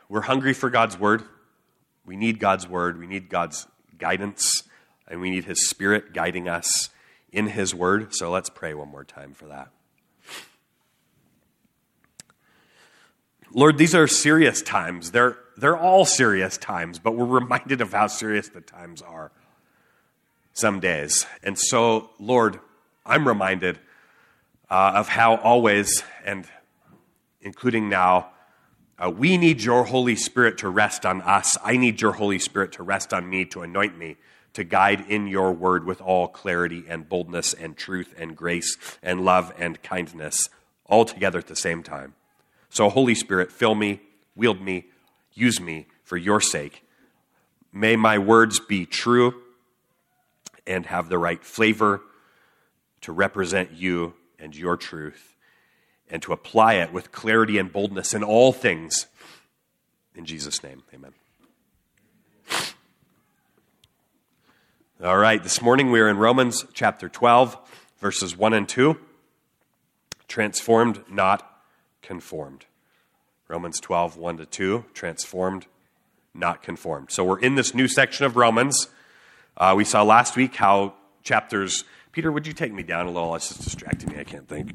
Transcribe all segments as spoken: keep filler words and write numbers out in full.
we're hungry for God's word. We need God's word. We need God's guidance. And we need his Spirit guiding us in his word. So let's pray one more time for that. Lord, these are serious times. They're, they're all serious times, but we're reminded of how serious the times are some days. And so, Lord, I'm reminded uh, of how always, and including now, uh, we need your Holy Spirit to rest on us. I need your Holy Spirit to rest on me, to anoint me, to guide in your word with all clarity and boldness and truth and grace and love and kindness, all together at the same time. So, Holy Spirit, fill me, wield me, use me for your sake. May my words be true and have the right flavor to represent you and your truth, and to apply it with clarity and boldness in all things. In Jesus' name, amen. All right, this morning we are in Romans chapter twelve, verses one and two. Transformed, not conformed. Romans twelve, one to two, transformed, not conformed. So we're in this new section of Romans. Uh, we saw last week how chapters... Peter, would you take me down a little? It's just distracting me. I can't think.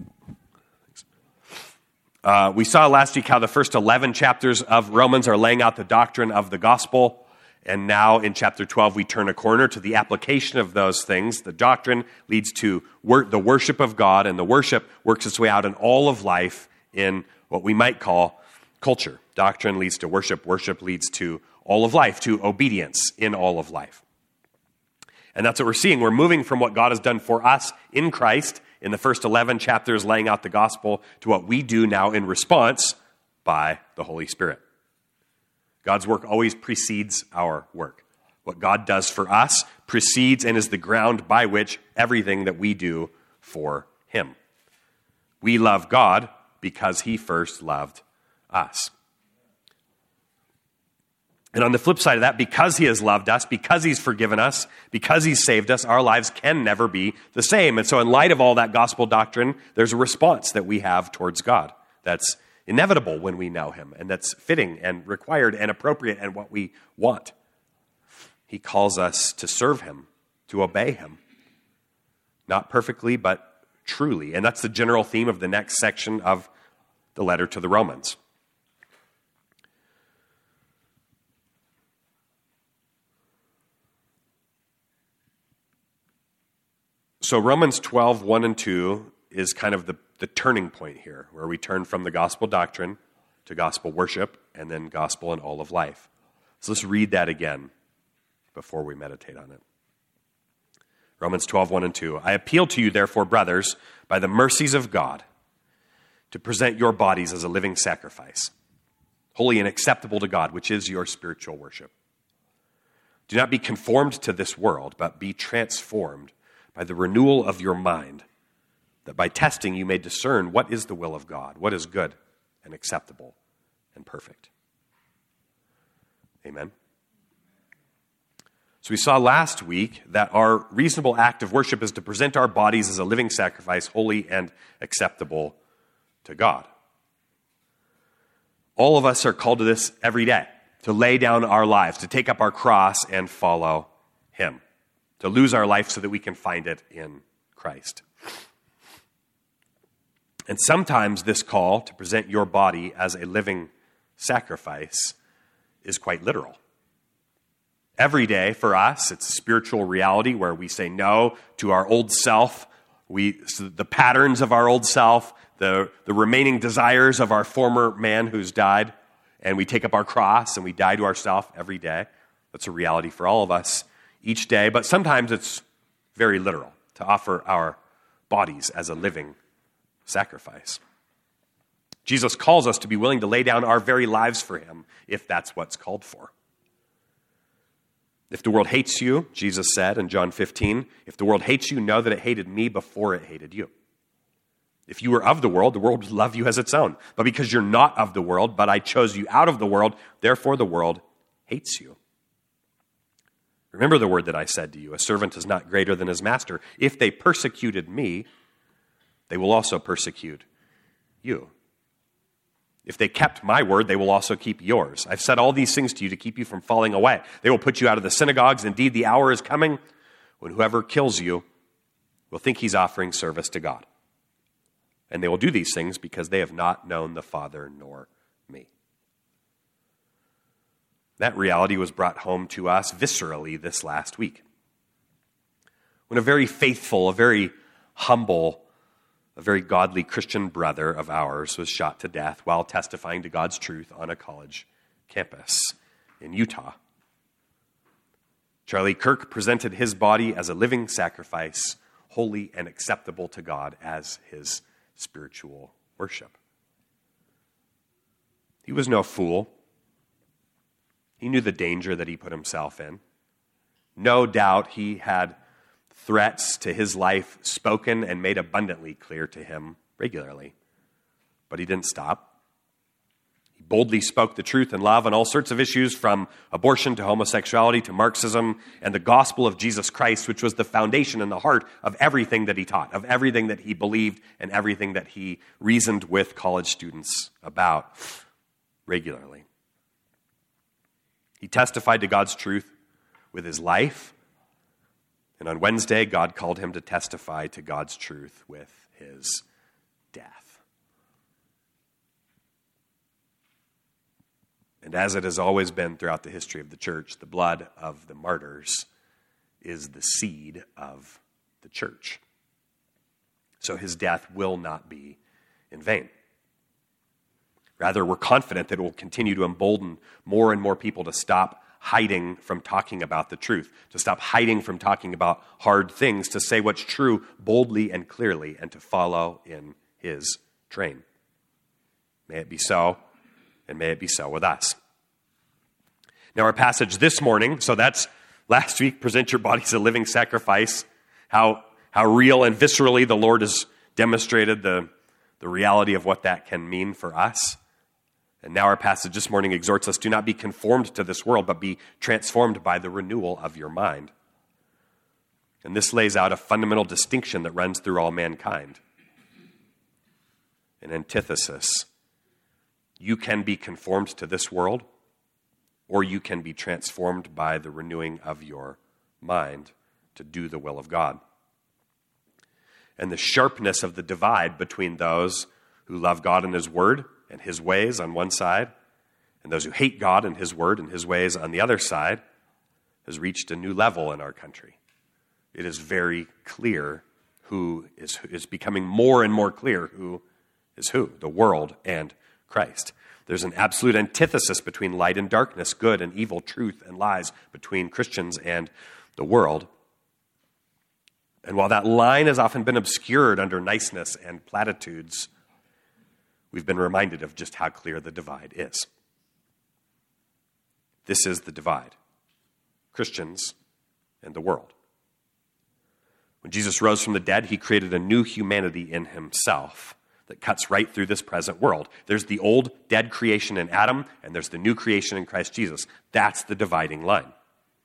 Uh, we saw last week how the first eleven chapters of Romans are laying out the doctrine of the gospel. And now in chapter twelve, we turn a corner to the application of those things. The doctrine leads to wor- the worship of God, and the worship works its way out in all of life in what we might call culture. Doctrine leads to worship. Worship leads to all of life, to obedience in all of life. And that's what we're seeing. We're moving from what God has done for us in Christ in the first eleven chapters laying out the gospel to what we do now in response by the Holy Spirit. God's work always precedes our work. What God does for us precedes and is the ground by which everything that we do for him. We love God because he first loved us. And on the flip side of that, because he has loved us, because he's forgiven us, because he's saved us, our lives can never be the same. And so in light of all that gospel doctrine, there's a response that we have towards God that's inevitable when we know him, and that's fitting and required and appropriate and what we want. He calls us to serve him, to obey him. Not perfectly, but truly. And that's the general theme of the next section of the letter to the Romans. So Romans twelve, one and two is kind of the, the turning point here, where we turn from the gospel doctrine to gospel worship, and then gospel in all of life. So let's read that again before we meditate on it. Romans twelve, one and two. I appeal to you, therefore, brothers, by the mercies of God, to present your bodies as a living sacrifice, holy and acceptable to God, which is your spiritual worship. Do not be conformed to this world, but be transformed by the renewal of your mind, that by testing you may discern what is the will of God, what is good and acceptable and perfect. Amen. So we saw last week that our reasonable act of worship is to present our bodies as a living sacrifice, holy and acceptable to God. All of us are called to this every day, to lay down our lives, to take up our cross and follow him, to lose our life so that we can find it in Christ. And sometimes this call to present your body as a living sacrifice is quite literal. Every day for us, it's a spiritual reality where we say no to our old self, we so the patterns of our old self, the, the remaining desires of our former man who's died, and we take up our cross and we die to ourselves every day. That's a reality for all of us each day, but sometimes it's very literal to offer our bodies as a living sacrifice. Jesus calls us to be willing to lay down our very lives for him if that's what's called for. If the world hates you, Jesus said in John fifteen, if the world hates you, know that it hated me before it hated you. If you were of the world, the world would love you as its own. But because you're not of the world, but I chose you out of the world, therefore the world hates you. Remember the word that I said to you, a servant is not greater than his master. If they persecuted me, they will also persecute you. If they kept my word, they will also keep yours. I've said all these things to you to keep you from falling away. They will put you out of the synagogues. Indeed, the hour is coming when whoever kills you will think he's offering service to God. And they will do these things because they have not known the Father nor me. That reality was brought home to us viscerally this last week, when a very faithful, a very humble, a very godly Christian brother of ours was shot to death while testifying to God's truth on a college campus in Utah. Charlie Kirk presented his body as a living sacrifice, holy and acceptable to God as his spiritual worship. He was no fool. He knew the danger that he put himself in. No doubt he had threats to his life spoken and made abundantly clear to him regularly. But he didn't stop. He boldly spoke the truth in love on all sorts of issues, from abortion to homosexuality to Marxism and the gospel of Jesus Christ, which was the foundation and the heart of everything that he taught, of everything that he believed and everything that he reasoned with college students about regularly. He testified to God's truth with his life. And on Wednesday, God called him to testify to God's truth with his death. And as it has always been throughout the history of the church, the blood of the martyrs is the seed of the church. So his death will not be in vain. Rather, we're confident that it will continue to embolden more and more people to stop hiding from talking about the truth, to stop hiding from talking about hard things, to say what's true boldly and clearly, and to follow in his train. May it be so, and may it be so with us. Now, our passage this morning, so that's last week, present your body as a living sacrifice, how, how real and viscerally the Lord has demonstrated the, the reality of what that can mean for us. And now our passage this morning exhorts us, do not be conformed to this world, but be transformed by the renewal of your mind. And this lays out a fundamental distinction that runs through all mankind. An antithesis. You can be conformed to this world, or you can be transformed by the renewing of your mind to do the will of God. And the sharpness of the divide between those who love God and his word and his ways on one side, and those who hate God and his word and his ways on the other side, has reached a new level in our country. It is very clear who is, is becoming more and more clear who is who, the world and Christ. There's an absolute antithesis between light and darkness, good and evil, truth and lies, between Christians and the world. And while that line has often been obscured under niceness and platitudes, we've been reminded of just how clear the divide is. This is the divide. Christians and the world. When Jesus rose from the dead, he created a new humanity in himself that cuts right through this present world. There's the old dead creation in Adam, and there's the new creation in Christ Jesus. That's the dividing line.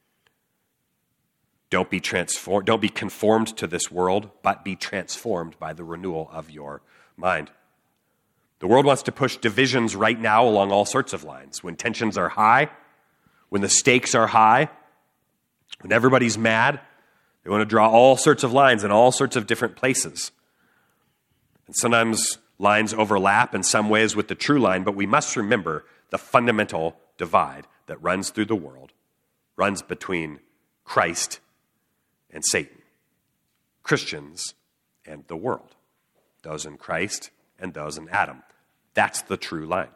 Don't be transformed, don't be conformed to this world, but be transformed by the renewal of your mind. The world wants to push divisions right now along all sorts of lines. When tensions are high, when the stakes are high, when everybody's mad, they want to draw all sorts of lines in all sorts of different places. And sometimes lines overlap in some ways with the true line, but we must remember the fundamental divide that runs through the world, runs between Christ and Satan, Christians and the world, those in Christ and those in Adam. That's the true line.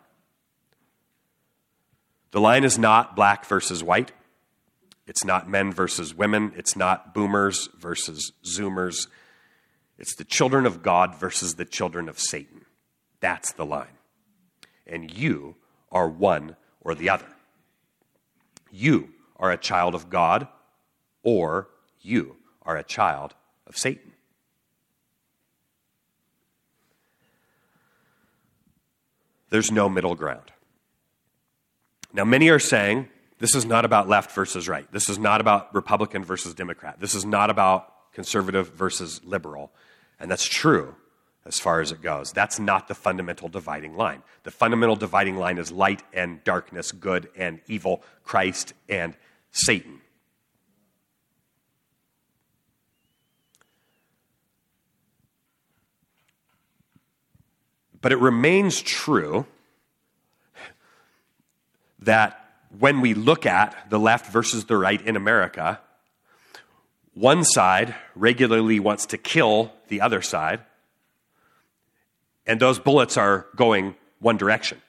The line is not black versus white. It's not men versus women. It's not boomers versus zoomers. It's the children of God versus the children of Satan. That's the line. And you are one or the other. You are a child of God, or you are a child of Satan. There's no middle ground. Now, many are saying this is not about left versus right. This is not about Republican versus Democrat. This is not about conservative versus liberal. And that's true. as far as it goes. That's not the fundamental dividing line. The fundamental dividing line is light and darkness, good and evil, Christ and Satan. But it remains true that when we look at the left versus the right in America, one side regularly wants to kill the other side, and those bullets are going one direction.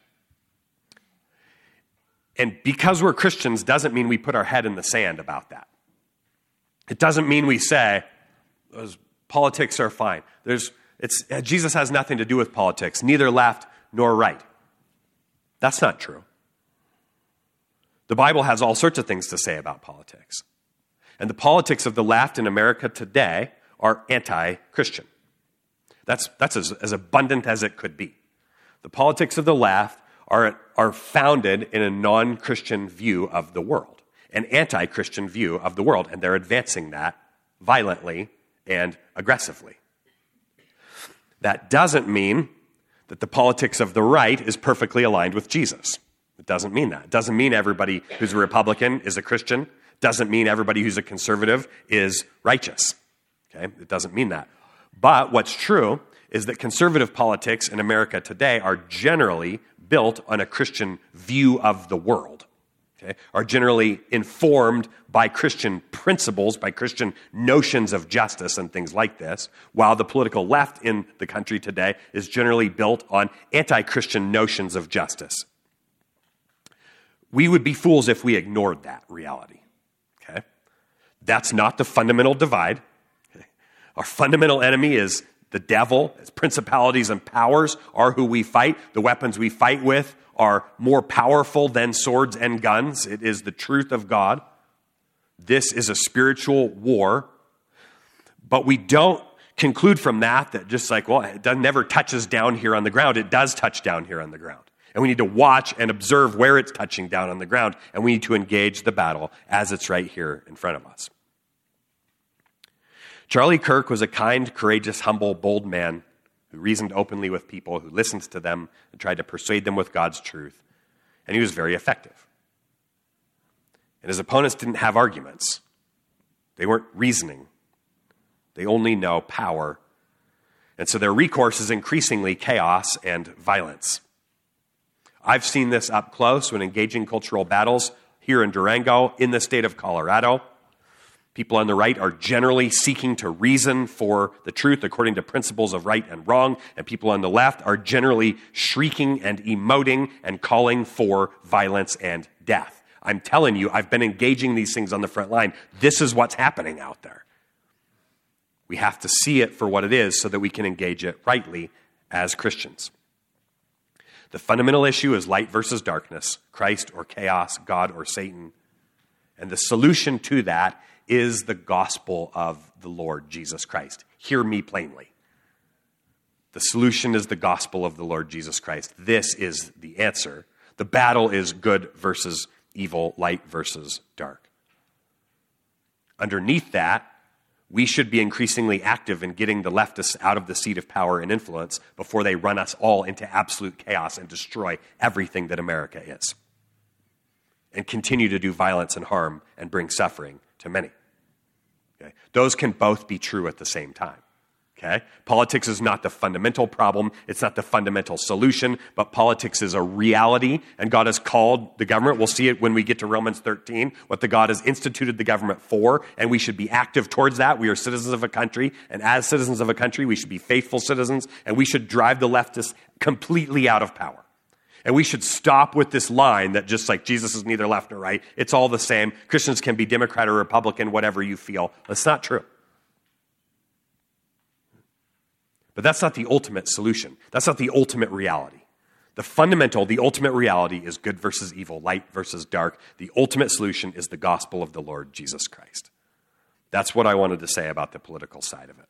And because we're Christians doesn't mean we put our head in the sand about that. It doesn't mean we say, those politics are fine. There's It's, Jesus has nothing to do with politics, neither left nor right. That's not true. The Bible has all sorts of things to say about politics. And the politics of the left in America today are anti-Christian. That's, that's as, as abundant as it could be. The politics of the left are, are founded in a non-Christian view of the world, an anti-Christian view of the world, and they're advancing that violently and aggressively. That doesn't mean that the politics of the right is perfectly aligned with Jesus. It doesn't mean that. It doesn't mean everybody who's a Republican is a Christian. It doesn't mean everybody who's a conservative is righteous. Okay? It doesn't mean that. But what's true is that conservative politics in America today are generally built on a Christian view of the world. Okay, are generally informed by Christian principles, by Christian notions of justice and things like this, while the political left in the country today is generally built on anti-Christian notions of justice. We would be fools if we ignored that reality. Okay? That's not the fundamental divide. Okay? Our fundamental enemy is the devil. Its principalities and powers are who we fight. The weapons we fight with are more powerful than swords and guns. It is the truth of God. This is a spiritual war. But we don't conclude from that that just like, well, it never touches down here on the ground. It does touch down here on the ground. And we need to watch and observe where it's touching down on the ground. And we need to engage the battle as it's right here in front of us. Charlie Kirk was a kind, courageous, humble, bold man who reasoned openly with people, who listened to them and tried to persuade them with God's truth. And he was very effective. And his opponents didn't have arguments. They weren't reasoning. They only know power. And so their recourse is increasingly chaos and violence. I've seen this up close when engaging cultural battles here in Durango, in the state of Colorado. People on the right are generally seeking to reason for the truth according to principles of right and wrong, and people on the left are generally shrieking and emoting and calling for violence and death. I'm telling you, I've been engaging these things on the front line. This is what's happening out there. We have to see it for what it is so that we can engage it rightly as Christians. The fundamental issue is light versus darkness, Christ or chaos, God or Satan. And the solution to that is the gospel of the Lord Jesus Christ. Hear me plainly. The solution is the gospel of the Lord Jesus Christ. This is the answer. The battle is good versus evil, light versus dark. Underneath that, we should be increasingly active in getting the leftists out of the seat of power and influence before they run us all into absolute chaos and destroy everything that America is, and continue to do violence and harm and bring suffering to many. Okay? Those can both be true at the same time. Okay? Politics is not the fundamental problem. It's not the fundamental solution, but politics is a reality, and God has called the government. We'll see it when we get to Romans thirteen, what the God has instituted the government for, and we should be active towards that. We are citizens of a country, and as citizens of a country, we should be faithful citizens, and we should drive the leftists completely out of power. And we should stop with this line that just like Jesus is neither left nor right, it's all the same. Christians can be Democrat or Republican, whatever you feel. That's not true. But that's not the ultimate solution. That's not the ultimate reality. The fundamental, the ultimate reality is good versus evil, light versus dark. The ultimate solution is the gospel of the Lord Jesus Christ. That's what I wanted to say about the political side of it.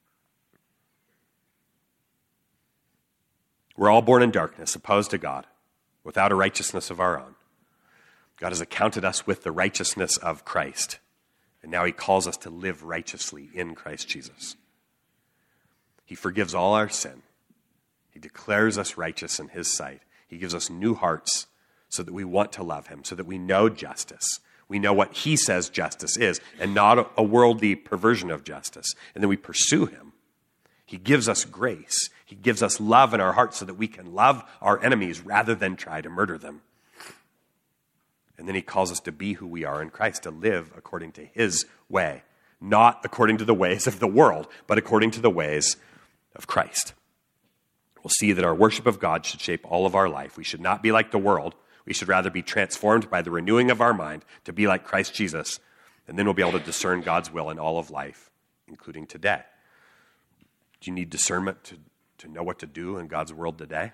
We're all born in darkness, opposed to God, without a righteousness of our own. God has accounted us with the righteousness of Christ, and now he calls us to live righteously in Christ Jesus. He forgives all our sin. He declares us righteous in his sight. He gives us new hearts so that we want to love him, so that we know justice. We know what he says justice is, and not a worldly perversion of justice. And then we pursue him. He gives us grace. He gives us love in our hearts so that we can love our enemies rather than try to murder them. And then he calls us to be who we are in Christ, to live according to his way, not according to the ways of the world, but according to the ways of Christ. We'll see that our worship of God should shape all of our life. We should not be like the world. We should rather be transformed by the renewing of our mind to be like Christ Jesus. And then we'll be able to discern God's will in all of life, including today. Do you need discernment to, to know what to do in God's world today?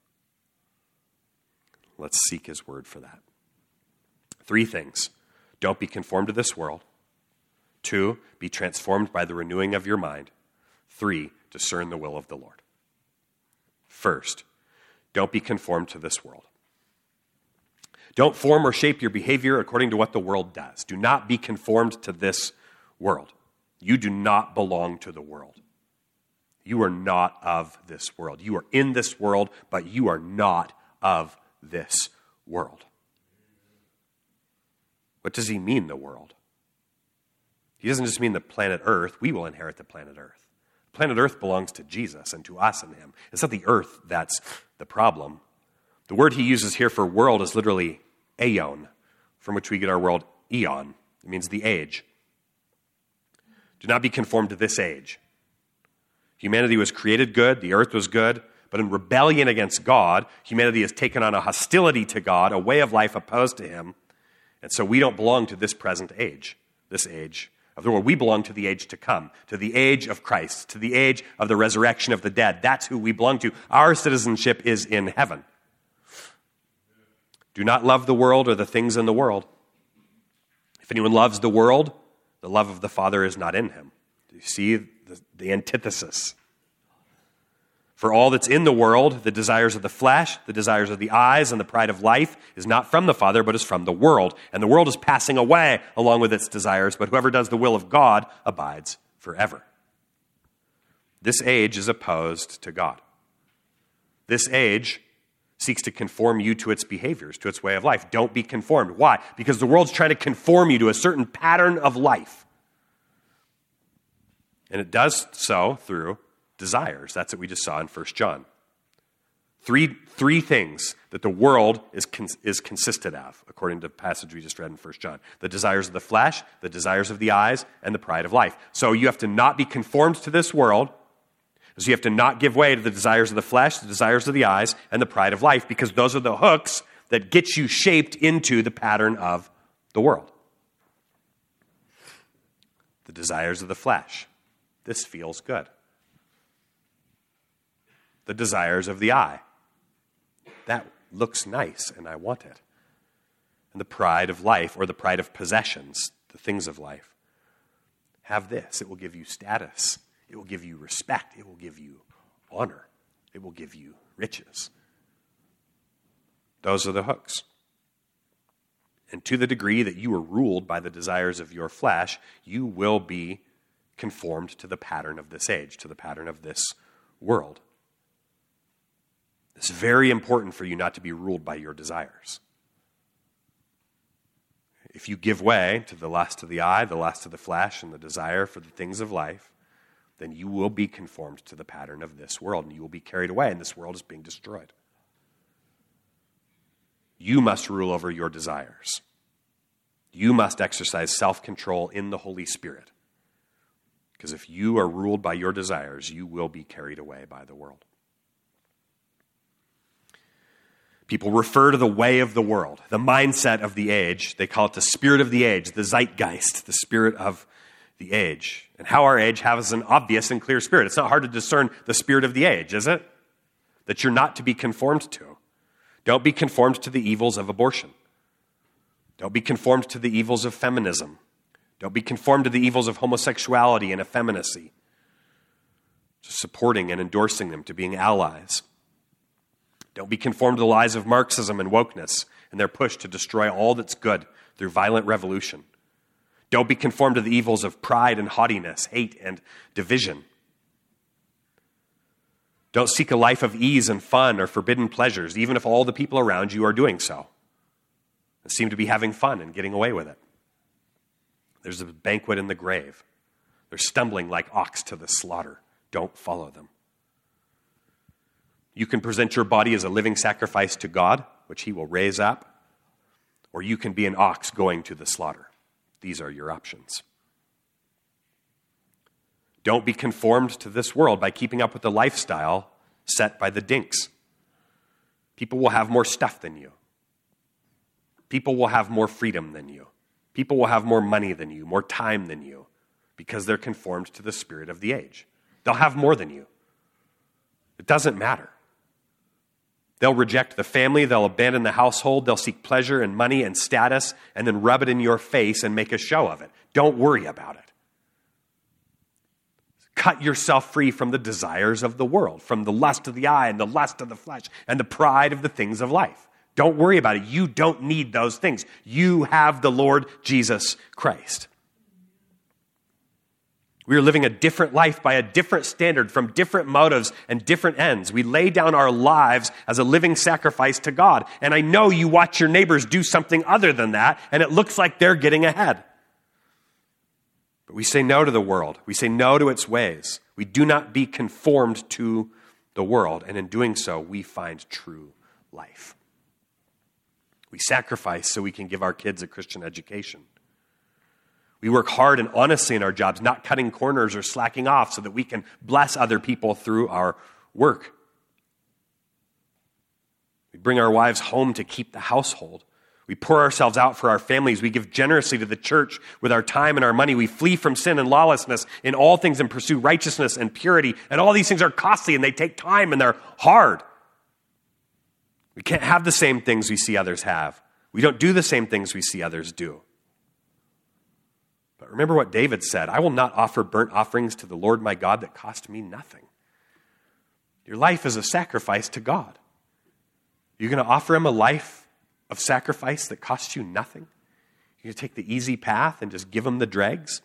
Let's seek his word for that. Three things. Don't be conformed to this world. Two, be transformed by the renewing of your mind. Three, discern the will of the Lord. First, don't be conformed to this world. Don't form or shape your behavior according to what the world does. Do not be conformed to this world. You do not belong to the world. You are not of this world. You are in this world, but you are not of this world. What does he mean, the world? He doesn't just mean the planet Earth. We will inherit the planet Earth. Planet Earth belongs to Jesus and to us and him. It's not the earth that's the problem. The word he uses here for world is literally aeon, from which we get our word eon. It means the age. Do not be conformed to this age. Humanity was created good, the earth was good, but in rebellion against God, humanity has taken on a hostility to God, a way of life opposed to him, and so we don't belong to this present age, this age of the world. We belong to the age to come, to the age of Christ, to the age of the resurrection of the dead. That's who we belong to. Our citizenship is in heaven. Do not love the world or the things in the world. If anyone loves the world, the love of the Father is not in him. Do you see the, the antithesis? For all that's in the world, the desires of the flesh, the desires of the eyes, and the pride of life is not from the Father, but is from the world. And the world is passing away along with its desires, but whoever does the will of God abides forever. This age is opposed to God. This age seeks to conform you to its behaviors, to its way of life. Don't be conformed. Why? Because the world's trying to conform you to a certain pattern of life. And it does so through desires. That's what we just saw in First John. Three, three things that the world is, cons- is consisted of, according to the passage we just read in First John. The desires of the flesh, the desires of the eyes, and the pride of life. So you have to not be conformed to this world. So you have to not give way to the desires of the flesh, the desires of the eyes, and the pride of life, because those are the hooks that get you shaped into the pattern of the world. The desires of the flesh. This feels good. The desires of the eye. That looks nice and I want it. And the pride of life, or the pride of possessions, the things of life. Have this. It will give you status. It will give you respect. It will give you honor. It will give you riches. Those are the hooks. And to the degree that you are ruled by the desires of your flesh, you will be conformed to the pattern of this age, to the pattern of this world. It's very important for you not to be ruled by your desires. If you give way to the lust of the eye, the lust of the flesh, and the desire for the things of life, then you will be conformed to the pattern of this world, and you will be carried away, and this world is being destroyed. You must rule over your desires. You must exercise self-control in the Holy Spirit. Because if you are ruled by your desires, you will be carried away by the world. People refer to the way of the world, the mindset of the age. They call it the spirit of the age, the zeitgeist, the spirit of the age. And how our age has an obvious and clear spirit. It's not hard to discern the spirit of the age, is it? That you're not to be conformed to. Don't be conformed to the evils of abortion. Don't be conformed to the evils of feminism. Don't be conformed to the evils of homosexuality and effeminacy. Just supporting and endorsing them, to being allies. Don't be conformed to the lies of Marxism and wokeness and their push to destroy all that's good through violent revolution. Don't be conformed to the evils of pride and haughtiness, hate and division. Don't seek a life of ease and fun or forbidden pleasures, even if all the people around you are doing so and seem to be having fun and getting away with it. There's a banquet in the grave. They're stumbling like ox to the slaughter. Don't follow them. You can present your body as a living sacrifice to God, which he will raise up, or you can be an ox going to the slaughter. These are your options. Don't be conformed to this world by keeping up with the lifestyle set by the dinks. People will have more stuff than you. People will have more freedom than you. People will have more money than you, more time than you, because they're conformed to the spirit of the age. They'll have more than you. It doesn't matter. They'll reject the family, they'll abandon the household, they'll seek pleasure and money and status, and then rub it in your face and make a show of it. Don't worry about it. Cut yourself free from the desires of the world, from the lust of the eye and the lust of the flesh and the pride of the things of life. Don't worry about it. You don't need those things. You have the Lord Jesus Christ. We are living a different life by a different standard from different motives and different ends. We lay down our lives as a living sacrifice to God. And I know you watch your neighbors do something other than that, and it looks like they're getting ahead. But we say no to the world. We say no to its ways. We do not be conformed to the world. And in doing so, we find true life. We sacrifice so we can give our kids a Christian education. We work hard and honestly in our jobs, not cutting corners or slacking off so that we can bless other people through our work. We bring our wives home to keep the household. We pour ourselves out for our families. We give generously to the church with our time and our money. We flee from sin and lawlessness in all things and pursue righteousness and purity. And all these things are costly and they take time and they're hard. We can't have the same things we see others have. We don't do the same things we see others do. But remember what David said, I will not offer burnt offerings to the Lord my God that cost me nothing. Your life is a sacrifice to God. You're going to offer him a life of sacrifice that costs you nothing? You're going to take the easy path and just give him the dregs?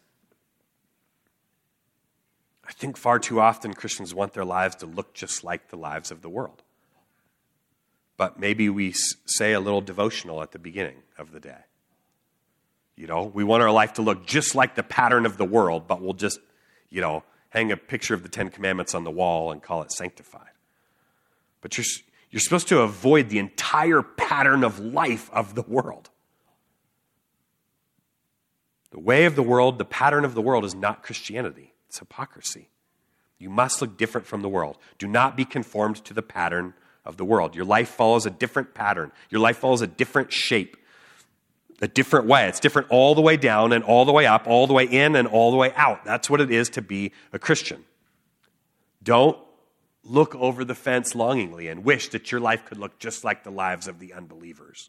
I think far too often Christians want their lives to look just like the lives of the world. But maybe we say a little devotional at the beginning of the day. You know, we want our life to look just like the pattern of the world, but we'll just, you know, hang a picture of the Ten Commandments on the wall and call it sanctified. But you're, you're supposed to avoid the entire pattern of life of the world. The way of the world, the pattern of the world is not Christianity. It's hypocrisy. You must look different from the world. Do not be conformed to the pattern of the world. Your life follows a different pattern. Your life follows a different shape, a different way. It's different all the way down and all the way up, all the way in and all the way out. That's what it is to be a Christian. Don't look over the fence longingly and wish that your life could look just like the lives of the unbelievers.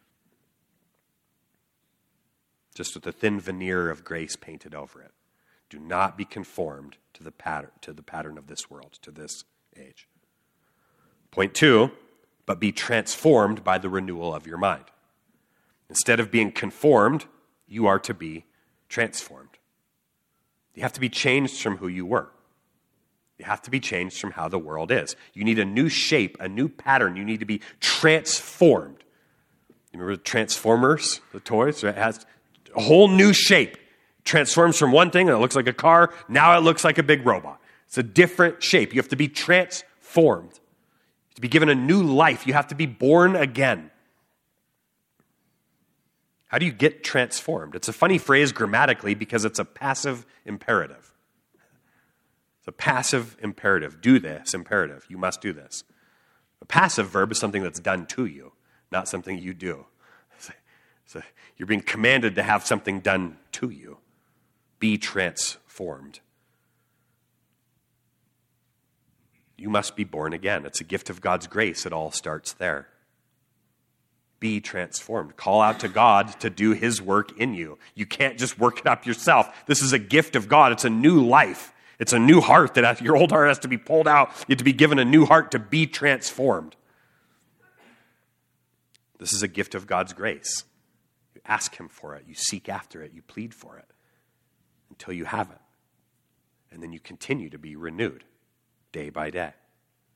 Just with a thin veneer of grace painted over it. Do not be conformed to the pattern, to the pattern of this world, to this age. Point two, but be transformed by the renewal of your mind. Instead of being conformed, you are to be transformed. You have to be changed from who you were. You have to be changed from how the world is. You need a new shape, a new pattern. You need to be transformed. You remember the Transformers, the toys? It has a whole new shape. Transforms from one thing, and it looks like a car. Now it looks like a big robot. It's a different shape. You have to be transformed. To be given a new life, you have to be born again. How do you get transformed? It's a funny phrase grammatically because it's a passive imperative. It's a passive imperative. Do this, imperative. You must do this. A passive verb is something that's done to you, not something you do. So you're being commanded to have something done to you. Be transformed. You must be born again. It's a gift of God's grace. It all starts there. Be transformed. Call out to God to do his work in you. You can't just work it up yourself. This is a gift of God. It's a new life. It's a new heart that has, your old heart has to be pulled out. You have to be given a new heart to be transformed. This is a gift of God's grace. You ask him for it. You seek after it. You plead for it until you have it. And then you continue to be renewed day by day.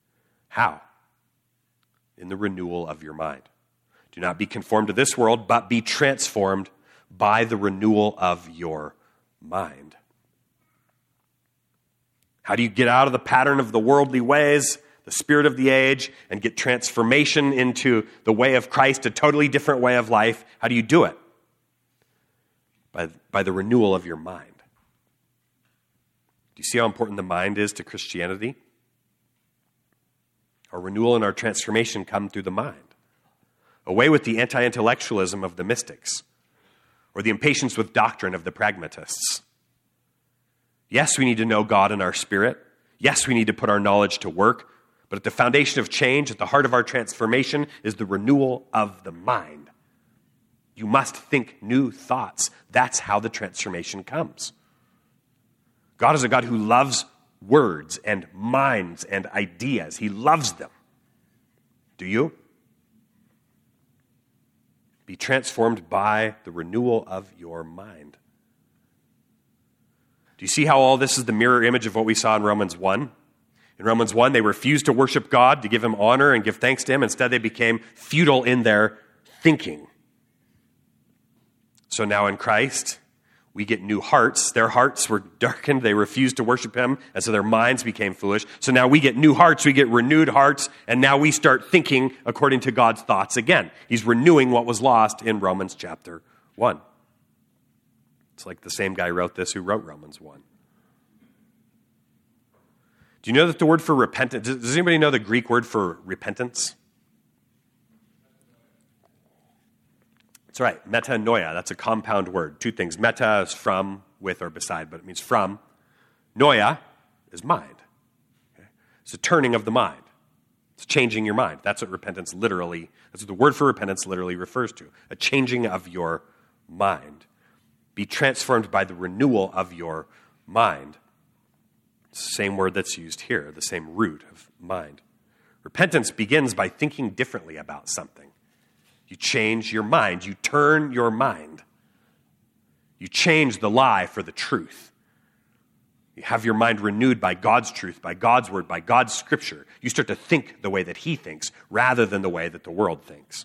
How? In the renewal of your mind. Do not be conformed to this world, but be transformed by the renewal of your mind. How do you get out of the pattern of the worldly ways, the spirit of the age, and get transformation into the way of Christ, a totally different way of life? How do you do it? By, by the renewal of your mind. Do you see how important the mind is to Christianity? Our renewal and our transformation come through the mind. Away with the anti-intellectualism of the mystics, or the impatience with doctrine of the pragmatists. Yes, we need to know God in our spirit. Yes, we need to put our knowledge to work. But at the foundation of change, at the heart of our transformation, is the renewal of the mind. You must think new thoughts. That's how the transformation comes. God is a God who loves words and minds and ideas. He loves them. Do you? Be transformed by the renewal of your mind. Do you see how all this is the mirror image of what we saw in Romans one? In Romans one, they refused to worship God, to give him honor and give thanks to him. Instead, they became futile in their thinking. So now in Christ, we get new hearts. Their hearts were darkened. They refused to worship him, and so their minds became foolish. So now we get new hearts. We get renewed hearts, and now we start thinking according to God's thoughts again. He's renewing what was lost in Romans chapter one. It's like the same guy wrote this who wrote Romans one. Do you know that the word for repentance, does anybody know the Greek word for repentance? That's right, metanoia. That's a compound word. Two things. Meta is from, with, or beside, but it means from. Noia is mind. Okay? It's a turning of the mind. It's changing your mind. That's what repentance literally, that's what the word for repentance literally refers to. A changing of your mind. Be transformed by the renewal of your mind. It's the same word that's used here, the same root of mind. Repentance begins by thinking differently about something. You change your mind. You turn your mind. You change the lie for the truth. You have your mind renewed by God's truth, by God's word, by God's scripture. You start to think the way that he thinks rather than the way that the world thinks.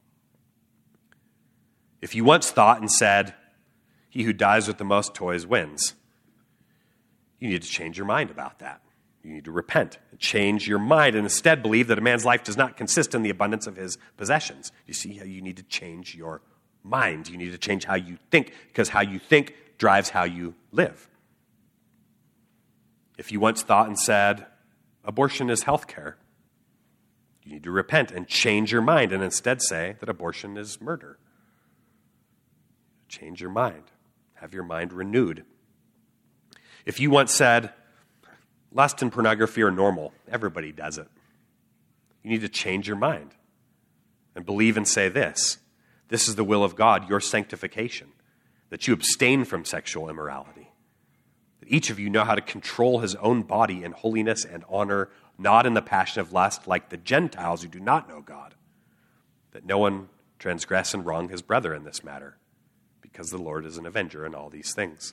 If you once thought and said, he who dies with the most toys wins, you need to change your mind about that. You need to repent and change your mind and instead believe that a man's life does not consist in the abundance of his possessions. You see how you need to change your mind. You need to change how you think, because how you think drives how you live. If you once thought and said, abortion is health care, you need to repent and change your mind and instead say that abortion is murder. Change your mind. Have your mind renewed. If you once said, lust and pornography are normal, everybody does it, you need to change your mind and believe and say this. This is the will of God, your sanctification, that you abstain from sexual immorality, that each of you know how to control his own body in holiness and honor, not in the passion of lust like the Gentiles who do not know God, that no one transgress and wrong his brother in this matter, because the Lord is an avenger in all these things.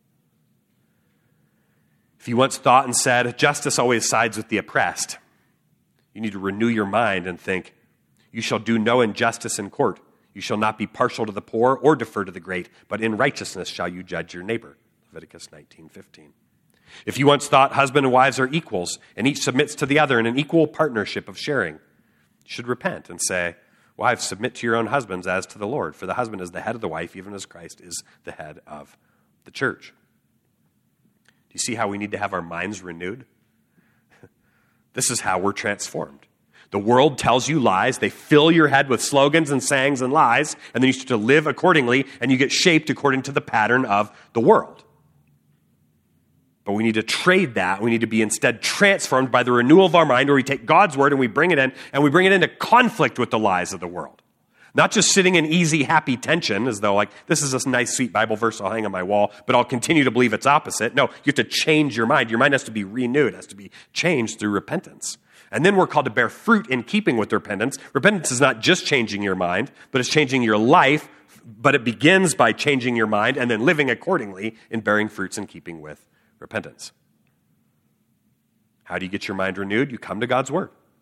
If you once thought and said, justice always sides with the oppressed, you need to renew your mind and think, you shall do no injustice in court. You shall not be partial to the poor or defer to the great, but in righteousness shall you judge your neighbor. Leviticus nineteen fifteen. If you once thought husband and wives are equals and each submits to the other in an equal partnership of sharing, you should repent and say, wives, submit to your own husbands as to the Lord, for the husband is the head of the wife, even as Christ is the head of the church. Do you see how we need to have our minds renewed? This is how we're transformed. The world tells you lies. They fill your head with slogans and sayings and lies, and then you start to live accordingly, and you get shaped according to the pattern of the world. But we need to trade that. We need to be instead transformed by the renewal of our mind, where we take God's word and we bring it in, and we bring it into conflict with the lies of the world. Not just sitting in easy, happy tension, as though like, this is a nice, sweet Bible verse I'll hang on my wall, but I'll continue to believe it's opposite. No, you have to change your mind. Your mind has to be renewed. It has to be changed through repentance. And then we're called to bear fruit in keeping with repentance. Repentance is not just changing your mind, but it's changing your life, but it begins by changing your mind and then living accordingly in bearing fruits in keeping with repentance. How do you get your mind renewed? You come to God's word.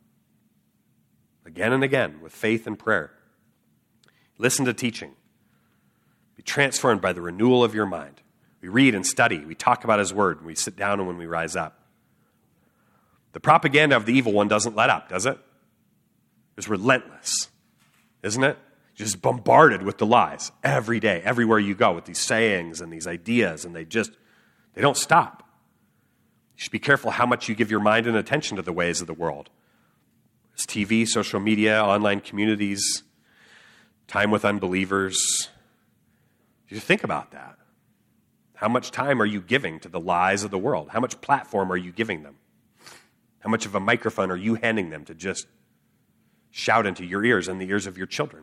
again and again with faith and prayer. Listen to teaching. Be transformed by the renewal of your mind. We read and study. We talk about his word. And we sit down and when we rise up. The propaganda of the evil one doesn't let up, does it? It's relentless, isn't it? You're just bombarded with the lies every day, everywhere you go, with these sayings and these ideas, and they just, they don't stop. You should be careful how much you give your mind and attention to the ways of the world. There's T V, social media, online communities, time with unbelievers. You think about that. How much time are you giving to the lies of the world? How much platform are you giving them? How much of a microphone are you handing them to just shout into your ears and the ears of your children?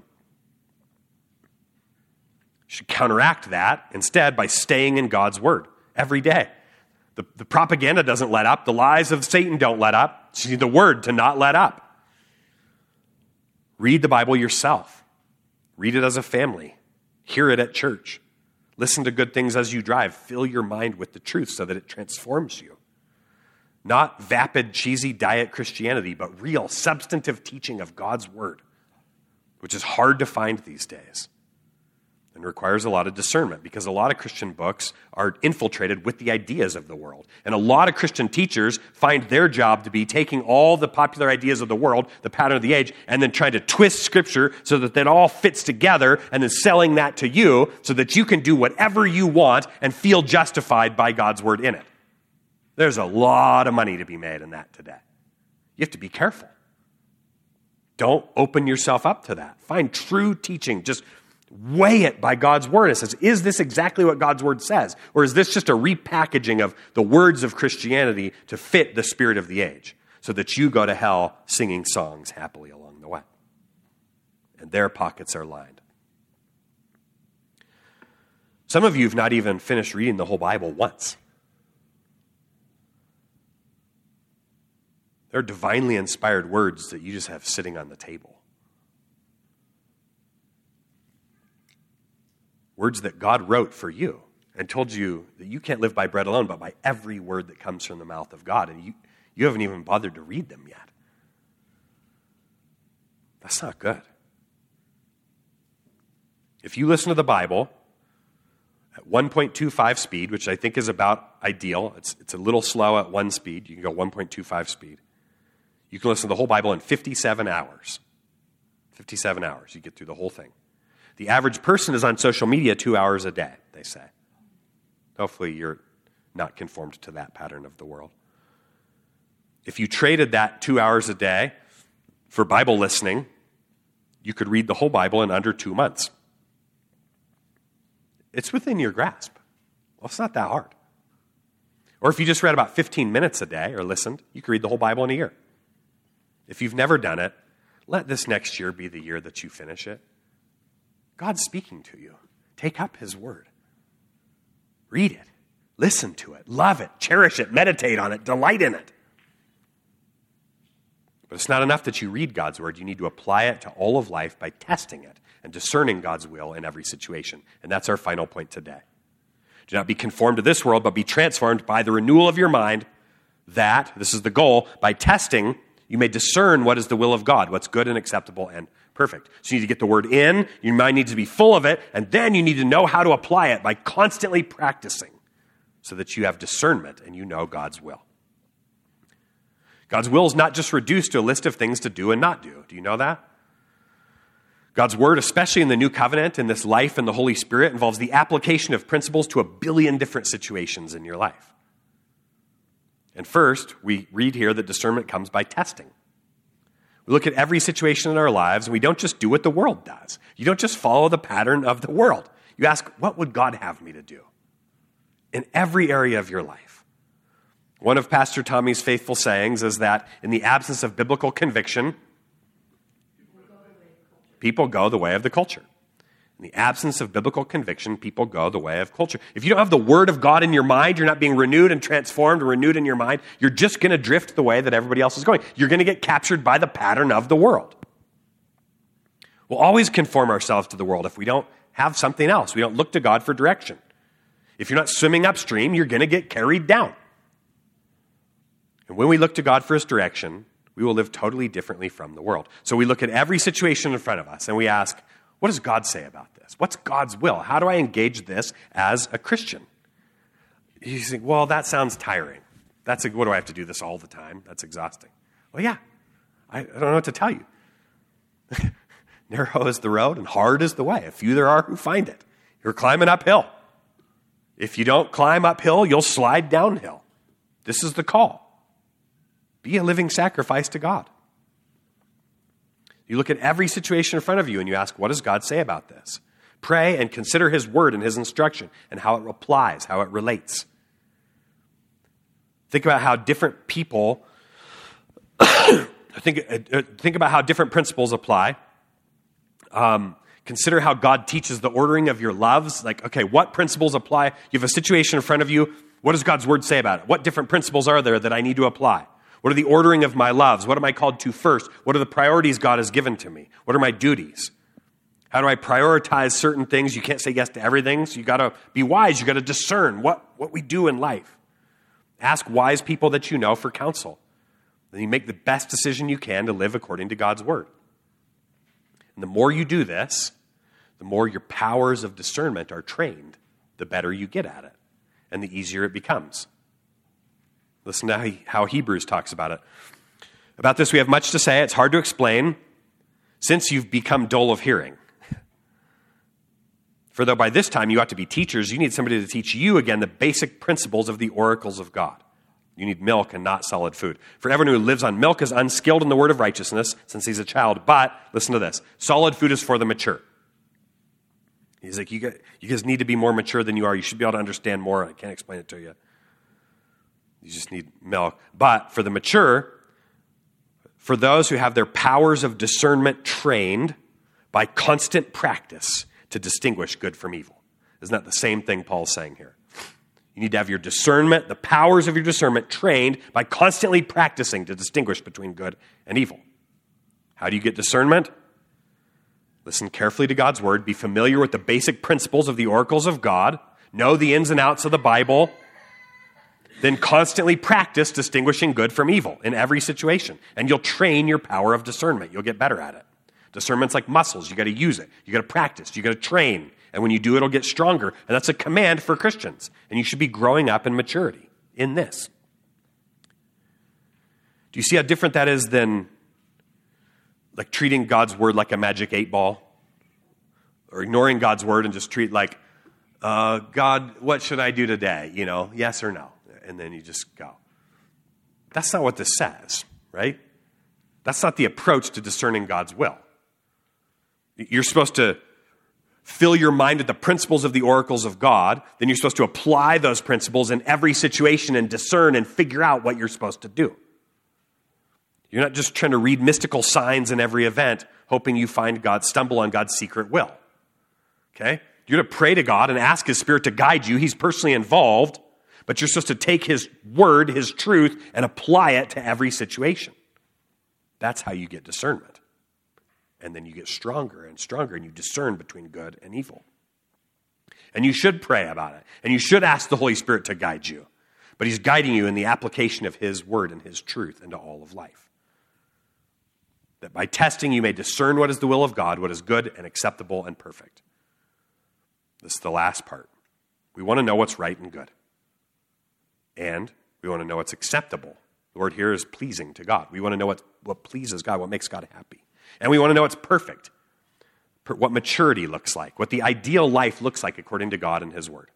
You should counteract that instead by staying in God's word every day. The, the propaganda doesn't let up. The lies of Satan don't let up. You need the word to not let up. Read the Bible yourself. Read it as a family. Hear it at church. Listen to good things as you drive. Fill your mind with the truth so that it transforms you. Not vapid, cheesy diet Christianity, but real, substantive teaching of God's word, which is hard to find these days and requires a lot of discernment because a lot of Christian books are infiltrated with the ideas of the world. And a lot of Christian teachers find their job to be taking all the popular ideas of the world, the pattern of the age, and then trying to twist Scripture so that it all fits together and then selling that to you so that you can do whatever you want and feel justified by God's word in it. There's a lot of money to be made in that today. You have to be careful. Don't open yourself up to that. Find true teaching. Just weigh it by God's word. It says, is this exactly what God's word says? Or is this just a repackaging of the words of Christianity to fit the spirit of the age so that you go to hell singing songs happily along the way? And their pockets are lined. Some of you have not even finished reading the whole Bible once. They're divinely inspired words that you just have sitting on the table. Words that God wrote for you and told you that you can't live by bread alone, but by every word that comes from the mouth of God. And you, you haven't even bothered to read them yet. That's not good. If you listen to the Bible at one point two five speed, which I think is about ideal, it's, it's a little slow at one speed. You can go one point two five speed. You can listen to the whole Bible in fifty-seven hours. fifty-seven hours, you get through the whole thing. The average person is on social media two hours a day, they say. Hopefully you're not conformed to that pattern of the world. If you traded that two hours a day for Bible listening, you could read the whole Bible in under two months. It's within your grasp. Well, it's not that hard. Or if you just read about fifteen minutes a day or listened, you could read the whole Bible in a year. If you've never done it, let this next year be the year that you finish it. God's speaking to you. Take up his word. Read it. Listen to it. Love it. Cherish it. Meditate on it. Delight in it. But it's not enough that you read God's word. You need to apply it to all of life by testing it and discerning God's will in every situation. And that's our final point today. Do not be conformed to this world, but be transformed by the renewal of your mind, that, this is the goal, by testing, you may discern what is the will of God, what's good and acceptable and perfect. So you need to get the word in, your mind needs to be full of it, and then you need to know how to apply it by constantly practicing so that you have discernment and you know God's will. God's will is not just reduced to a list of things to do and not do. Do you know that? God's word, especially in the New Covenant, in this life and the Holy Spirit, involves the application of principles to a billion different situations in your life. And first, we read here that discernment comes by testing. We look at every situation in our lives, and we don't just do what the world does. You don't just follow the pattern of the world. You ask, what would God have me to do? In every area of your life. One of Pastor Tommy's faithful sayings is that in the absence of biblical conviction, people go the way of the culture. In the absence of biblical conviction, people go the way of culture. If you don't have the word of God in your mind, you're not being renewed and transformed and renewed in your mind, you're just going to drift the way that everybody else is going. You're going to get captured by the pattern of the world. We'll always conform ourselves to the world if we don't have something else. We don't look to God for direction. If you're not swimming upstream, you're going to get carried down. And when we look to God for his direction, we will live totally differently from the world. So we look at every situation in front of us and we ask, what does God say about this? What's God's will? How do I engage this as a Christian? You think, well, that sounds tiring. That's a, what do I have to do this all the time? That's exhausting. Well, yeah, I, I don't know what to tell you. Narrow is the road and hard is the way. A few there are who find it. You're climbing uphill. If you don't climb uphill, you'll slide downhill. This is the call. Be a living sacrifice to God. You look at every situation in front of you and you ask, what does God say about this? Pray and consider his word and his instruction and how it applies, how it relates. Think about how different people, think, uh, think about how different principles apply. Um, consider how God teaches the ordering of your loves. Like, okay, what principles apply? You have a situation in front of you. What does God's word say about it? What different principles are there that I need to apply? What are the ordering of my loves? What am I called to first? What are the priorities God has given to me? What are my duties? How do I prioritize certain things? You can't say yes to everything, so you got to be wise. You got to discern what, what we do in life. Ask wise people that you know for counsel. Then you make the best decision you can to live according to God's word. And the more you do this, the more your powers of discernment are trained, the better you get at it, and the easier it becomes. Listen to how Hebrews talks about it. About this we have much to say. It's hard to explain, since you've become dull of hearing. For though by this time you ought to be teachers, you need somebody to teach you again the basic principles of the oracles of God. You need milk and not solid food. For everyone who lives on milk is unskilled in the word of righteousness, since he's a child. But, listen to this, solid food is for the mature. He's like, you guys, you guys need to be more mature than you are. You should be able to understand more. I can't explain it to you. You just need milk. But for the mature, for those who have their powers of discernment trained by constant practice to distinguish good from evil. Isn't that the same thing Paul's saying here? You need to have your discernment, the powers of your discernment trained by constantly practicing to distinguish between good and evil. How do you get discernment? Listen carefully to God's word. Be familiar with the basic principles of the oracles of God. Know the ins and outs of the Bible. Then constantly practice distinguishing good from evil in every situation. And you'll train your power of discernment. You'll get better at it. Discernment's like muscles. You got to use it. You got to practice. You got to train. And when you do, it'll get stronger. And that's a command for Christians. And you should be growing up in maturity in this. Do you see how different that is than like treating God's word like a magic eight ball? Or ignoring God's word and just treat like, uh, God, what should I do today? You know, yes or no? And then you just go. That's not what this says, right? That's not the approach to discerning God's will. You're supposed to fill your mind with the principles of the oracles of God. Then you're supposed to apply those principles in every situation and discern and figure out what you're supposed to do. You're not just trying to read mystical signs in every event, hoping you find God, stumble on God's secret will. Okay? You're to pray to God and ask his Spirit to guide you. He's personally involved, but you're supposed to take his word, his truth, and apply it to every situation. That's how you get discernment. And then you get stronger and stronger, and you discern between good and evil. And you should pray about it. And you should ask the Holy Spirit to guide you. But he's guiding you in the application of his word and his truth into all of life. That by testing you may discern what is the will of God, what is good and acceptable and perfect. This is the last part. We want to know what's right and good. And we want to know what's acceptable. The word here is pleasing to God. We want to know what, what pleases God, what makes God happy. And we want to know what's perfect, what maturity looks like, what the ideal life looks like according to God and his word.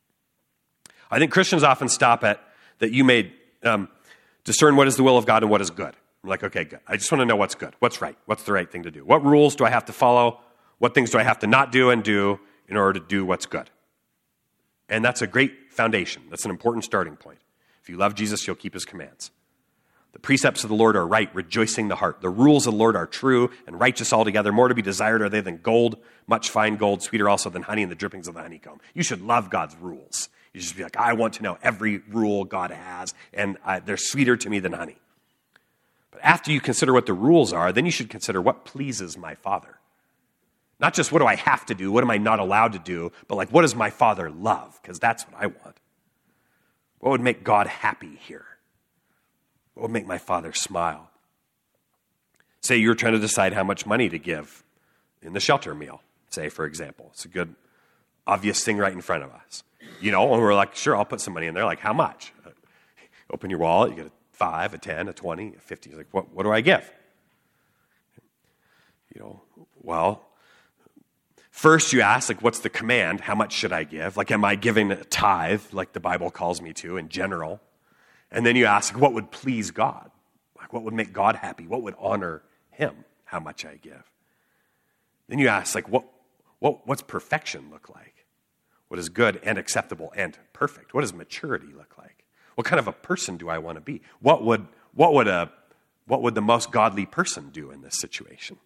I think Christians often stop at that you may um, discern what is the will of God and what is good. I'm like, okay, good. I just want to know what's good, what's right, what's the right thing to do. What rules do I have to follow? What things do I have to not do and do in order to do what's good? And that's a great foundation. That's an important starting point. If you love Jesus, you'll keep his commands. The precepts of the Lord are right, rejoicing the heart. The rules of the Lord are true and righteous altogether. More to be desired are they than gold, much fine gold, sweeter also than honey and the drippings of the honeycomb. You should love God's rules. You should be like, I want to know every rule God has, and I, they're sweeter to me than honey. But after you consider what the rules are, then you should consider what pleases my Father. Not just what do I have to do, what am I not allowed to do, but like what does my Father love? Because that's what I want. What would make God happy here? What would make my Father smile? Say you're trying to decide how much money to give in the shelter meal, say, for example. It's a good, obvious thing right in front of us. You know, and we're like, sure, I'll put some money in there. Like, how much? Open your wallet, you get a five, a ten, a twenty, a fifty. You're like, what, what do I give? You know, well, first you ask, like, what's the command? How much should I give? Like, am I giving a tithe, like the Bible calls me to in general? And then you ask, what would please God? Like, what would make God happy? What would honor him? How much I give? Then you ask, like, what, what what's perfection look like? What is good and acceptable and perfect? What does maturity look like? What kind of a person do I want to be? What would what would a what would the most godly person do in this situation?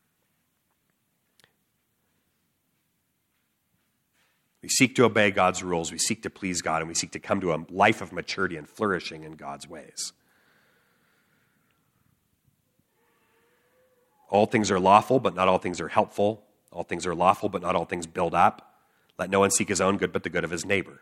We seek to obey God's rules. We seek to please God, and we seek to come to a life of maturity and flourishing in God's ways. All things are lawful, but not all things are helpful. All things are lawful, but not all things build up. Let no one seek his own good, but the good of his neighbor.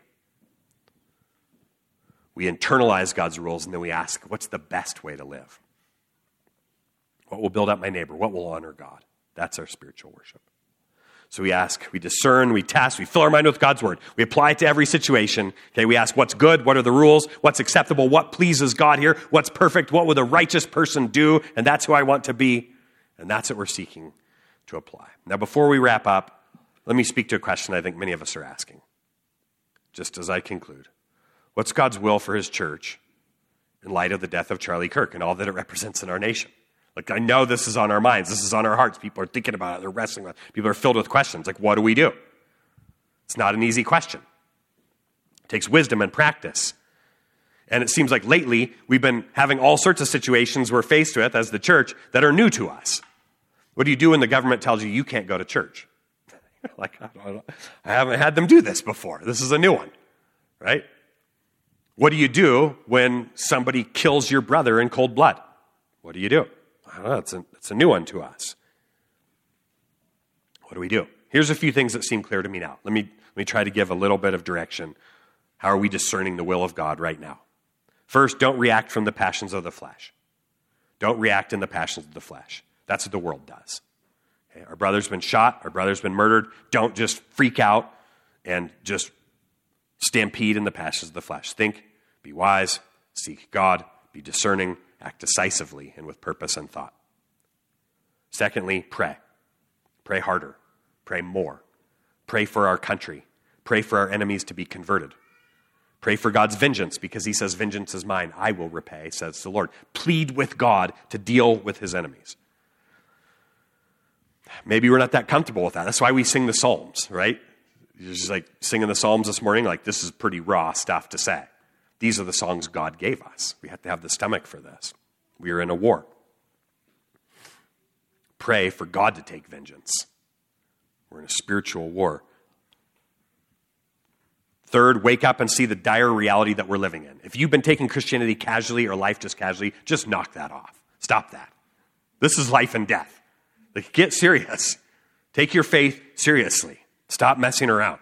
We internalize God's rules, and then we ask, what's the best way to live? What will build up my neighbor? What will honor God? That's our spiritual worship. So we ask, we discern, we test, we fill our mind with God's word. We apply it to every situation. Okay, we ask what's good, what are the rules, what's acceptable, what pleases God here, what's perfect, what would a righteous person do, and that's who I want to be. And that's what we're seeking to apply. Now, before we wrap up, let me speak to a question I think many of us are asking, just as I conclude. What's God's will for his church in light of the death of Charlie Kirk and all that it represents in our nation? Like, I know this is on our minds. This is on our hearts. People are thinking about it. They're wrestling with it. People are filled with questions. Like, what do we do? It's not an easy question. It takes wisdom and practice. And it seems like lately we've been having all sorts of situations we're faced with as the church that are new to us. What do you do when the government tells you you can't go to church? Like, I, don't know. I haven't had them do this before. This is a new one, right? What do you do when somebody kills your brother in cold blood? What do you do? I don't know. It's a, it's a new one to us. What do we do? Here's a few things that seem clear to me now. Let me, let me try to give a little bit of direction. How are we discerning the will of God right now? First, don't react from the passions of the flesh. Don't react in the passions of the flesh. That's what the world does. Okay? Our brother's been shot. Our brother's been murdered. Don't just freak out and just stampede in the passions of the flesh. Think, be wise, seek God, be discerning, act decisively and with purpose and thought. Secondly, pray. Pray harder. Pray more. Pray for our country. Pray for our enemies to be converted. Pray for God's vengeance, because he says, vengeance is mine, I will repay, says the Lord. Plead with God to deal with his enemies. Maybe we're not that comfortable with that. That's why we sing the Psalms, right? You're just like singing the Psalms this morning, like this is pretty raw stuff to say. These are the songs God gave us. We have to have the stomach for this. We are in a war. Pray for God to take vengeance. We're in a spiritual war. Third, wake up and see the dire reality that we're living in. If you've been taking Christianity casually or life just casually, just knock that off. Stop that. This is life and death. Like, get serious. Take your faith seriously. Stop messing around.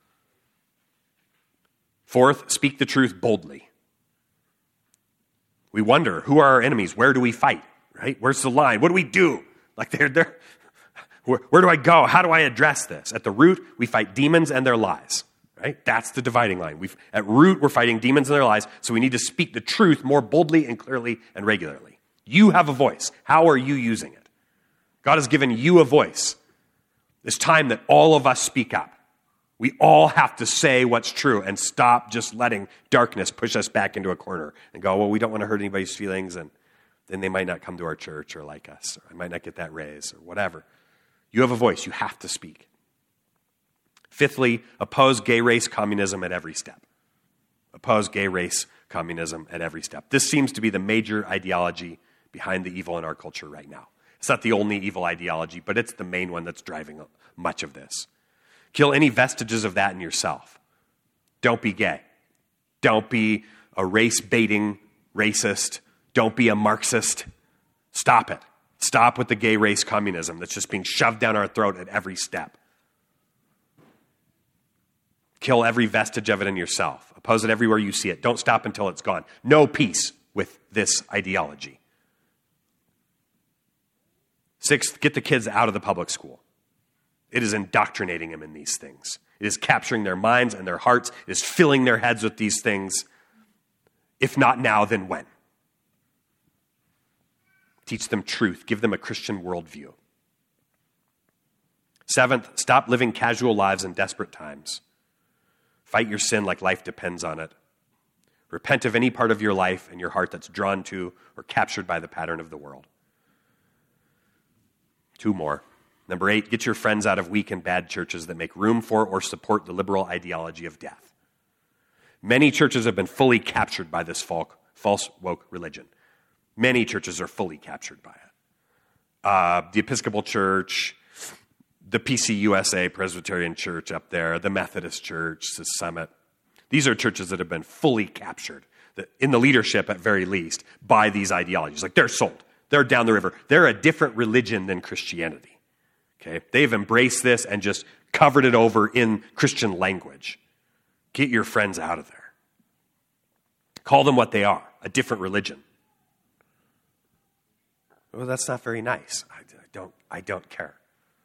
Fourth, speak the truth boldly. We wonder, who are our enemies? Where do we fight? Right? Where's the line? What do we do? Like, they're, they're, where, where do I go? How do I address this? At the root, we fight demons and their lies. Right? That's the dividing line. We've, at root, we're fighting demons and their lies, so we need to speak the truth more boldly and clearly and regularly. You have a voice. How are you using it? God has given you a voice. It's time that all of us speak up. We all have to say what's true and stop just letting darkness push us back into a corner and go, well, we don't want to hurt anybody's feelings, and then they might not come to our church or like us, or I might not get that raise or whatever. You have a voice. You have to speak. Fifthly, oppose gay race communism at every step. Oppose gay race communism at every step. This seems to be the major ideology behind the evil in our culture right now. It's not the only evil ideology, but it's the main one that's driving much of this. Kill any vestiges of that in yourself. Don't be gay. Don't be a race-baiting racist. Don't be a Marxist. Stop it. Stop with the gay race communism that's just being shoved down our throat at every step. Kill every vestige of it in yourself. Oppose it everywhere you see it. Don't stop until it's gone. No peace with this ideology. Sixth, get the kids out of the public school. It is indoctrinating them in these things. It is capturing their minds and their hearts. It is filling their heads with these things. If not now, then when? Teach them truth. Give them a Christian worldview. Seventh, stop living casual lives in desperate times. Fight your sin like life depends on it. Repent of any part of your life and your heart that's drawn to or captured by the pattern of the world. Two more. Number eight, get your friends out of weak and bad churches that make room for or support the liberal ideology of death. Many churches have been fully captured by this false woke religion. Many churches are fully captured by it. Uh, the Episcopal Church, the P C U S A Presbyterian Church up there, the Methodist Church, the Summit. These are churches that have been fully captured, in the leadership at very least, by these ideologies. Like they're sold. They're down the river. They're a different religion than Christianity. Okay, they've embraced this and just covered it over in Christian language. Get your friends out of there. Call them what they are, a different religion. Well, that's not very nice. I, I don't, I don't care.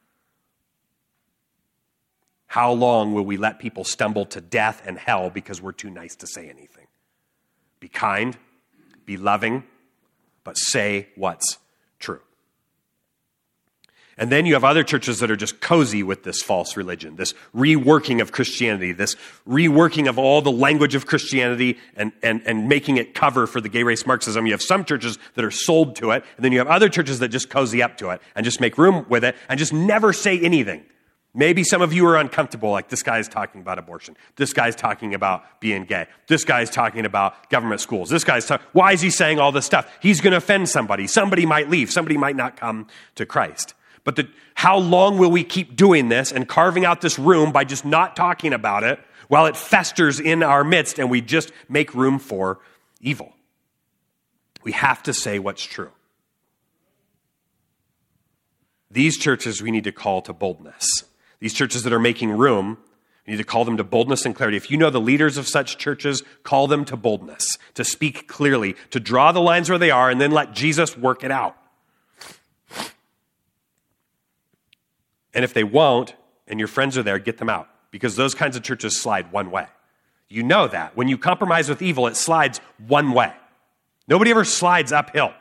How long will we let people stumble to death and hell because we're too nice to say anything? Be kind, be loving, but say what's true. And then you have other churches that are just cozy with this false religion, this reworking of Christianity, this reworking of all the language of Christianity and, and, and making it cover for the gay race Marxism. You have some churches that are sold to it, and then you have other churches that just cozy up to it and just make room with it and just never say anything. Maybe some of you are uncomfortable, like this guy's talking about abortion. This guy's talking about being gay. This guy's talking about government schools. This guy's talking, why is he saying all this stuff? He's going to offend somebody. Somebody might leave. Somebody might not come to Christ. But the, how long will we keep doing this and carving out this room by just not talking about it while it festers in our midst and we just make room for evil? We have to say what's true. These churches we need to call to boldness. These churches that are making room, we need to call them to boldness and clarity. If you know the leaders of such churches, call them to boldness, to speak clearly, to draw the lines where they are, and then let Jesus work it out. And if they won't, and your friends are there, get them out. Because those kinds of churches slide one way. You know that. When you compromise with evil, it slides one way. Nobody ever slides uphill.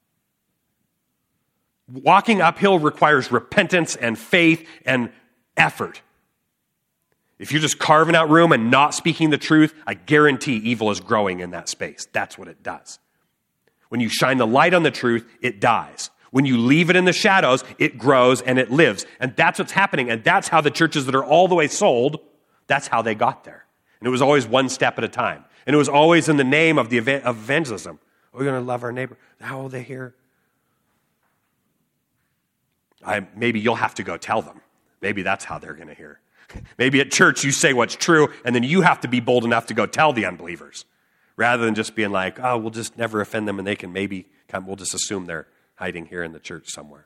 Walking uphill requires repentance and faith and effort. If you're just carving out room and not speaking the truth, I guarantee evil is growing in that space. That's what it does. When you shine the light on the truth, it dies. When you leave it in the shadows, it grows and it lives. And that's what's happening. And that's how the churches that are all the way sold, that's how they got there. And it was always one step at a time. And it was always in the name of the of evangelism. We're going to love our neighbor. How will they hear? I, maybe you'll have to go tell them. Maybe that's how they're going to hear. Maybe at church you say what's true, and then you have to be bold enough to go tell the unbelievers. Rather than just being like, oh, we'll just never offend them and they can maybe come. We'll just assume they're hiding here in the church somewhere.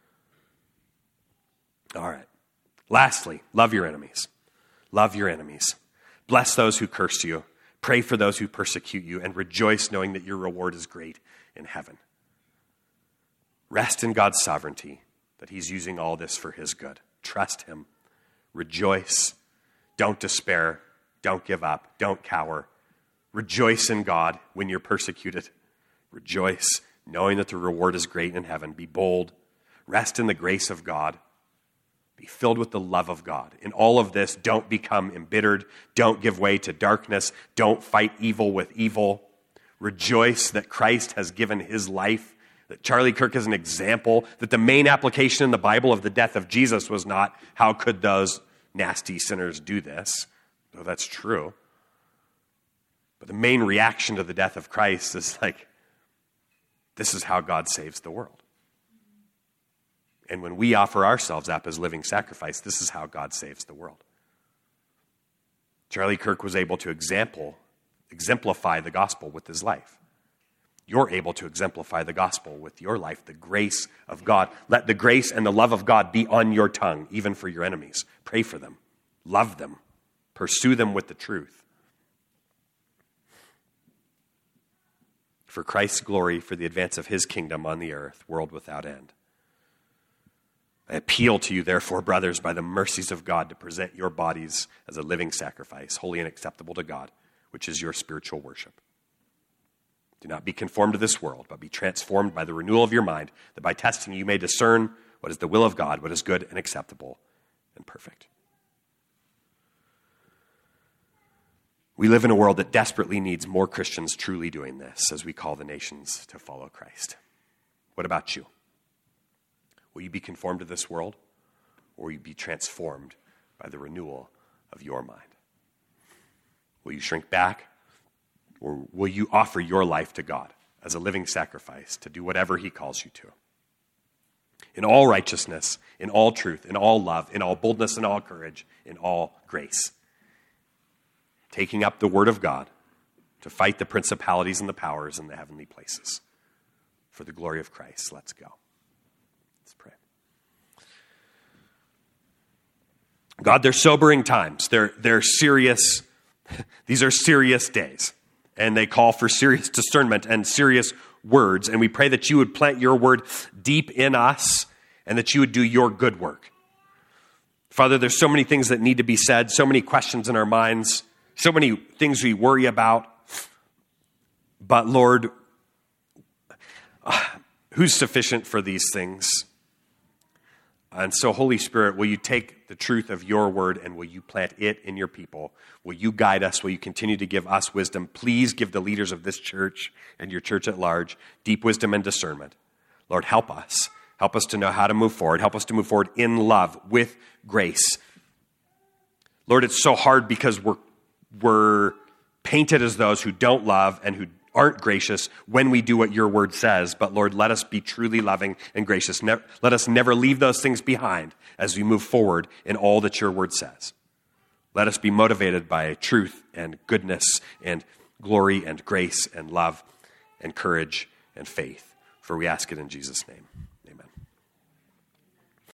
All right. Lastly, love your enemies. Love your enemies. Bless those who curse you. Pray for those who persecute you, and rejoice knowing that your reward is great in heaven. Rest in God's sovereignty, that he's using all this for his good. Trust him. Rejoice. Don't despair. Don't give up. Don't cower. Rejoice in God when you're persecuted. Rejoice, knowing that the reward is great in heaven. Be bold. Rest in the grace of God. Be filled with the love of God. In all of this, don't become embittered. Don't give way to darkness. Don't fight evil with evil. Rejoice that Christ has given his life, that Charlie Kirk is an example, that the main application in the Bible of the death of Jesus was not, how could those nasty sinners do this? Though that's true. But the main reaction to the death of Christ is like, this is how God saves the world. And when we offer ourselves up as living sacrifice, this is how God saves the world. Charlie Kirk was able to example, exemplify the gospel with his life. You're able to exemplify the gospel with your life, the grace of God. Let the grace and the love of God be on your tongue, even for your enemies. Pray for them. Love them. Pursue them with the truth. For Christ's glory, for the advance of his kingdom on the earth, world without end. I appeal to you, therefore, brothers, by the mercies of God, to present your bodies as a living sacrifice, holy and acceptable to God, which is your spiritual worship. Do not be conformed to this world, but be transformed by the renewal of your mind, that by testing you may discern what is the will of God, what is good and acceptable and perfect. We live in a world that desperately needs more Christians truly doing this as we call the nations to follow Christ. What about you? Will you be conformed to this world, or will you be transformed by the renewal of your mind? Will you shrink back, or will you offer your life to God as a living sacrifice to do whatever he calls you to? In all righteousness, in all truth, in all love, in all boldness, in all courage, in all grace. Taking up the word of God to fight the principalities and the powers in the heavenly places. For the glory of Christ, let's go. Let's pray. God, they're sobering times. They're, they're serious. These are serious days. And they call for serious discernment and serious words. And we pray that you would plant your word deep in us and that you would do your good work. Father, there's so many things that need to be said, so many questions in our minds, so many things we worry about. But Lord, uh, who's sufficient for these things? And so, Holy Spirit, will you take the truth of your word and will you plant it in your people? Will you guide us? Will you continue to give us wisdom? Please give the leaders of this church and your church at large deep wisdom and discernment. Lord, help us. Help us to know how to move forward. Help us to move forward in love, with grace. Lord, it's so hard because we're, we're painted as those who don't love and who aren't gracious when we do what your word says. But Lord, let us be truly loving and gracious. Ne- let us never leave those things behind as we move forward in all that your word says. Let us be motivated by truth and goodness and glory and grace and love and courage and faith. For we ask it in Jesus' name.